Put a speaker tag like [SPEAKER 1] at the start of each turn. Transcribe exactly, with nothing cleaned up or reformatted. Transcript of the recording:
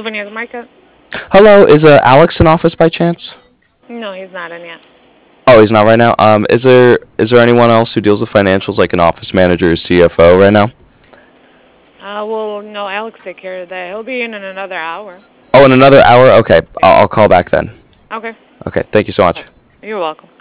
[SPEAKER 1] Veneers Market?
[SPEAKER 2] Hello, is uh, Alex in office by chance?
[SPEAKER 1] No, he's not in yet.
[SPEAKER 2] Oh, he's not right now. Um, is there is there anyone else who deals with financials, like an office manager or C F O, right now?
[SPEAKER 1] Uh, well, no, Alex take care of that. He'll be in in another hour.
[SPEAKER 2] Oh, in another hour. Okay, I'll, I'll call back then.
[SPEAKER 1] Okay.
[SPEAKER 2] Okay, thank you so much.
[SPEAKER 1] You're welcome.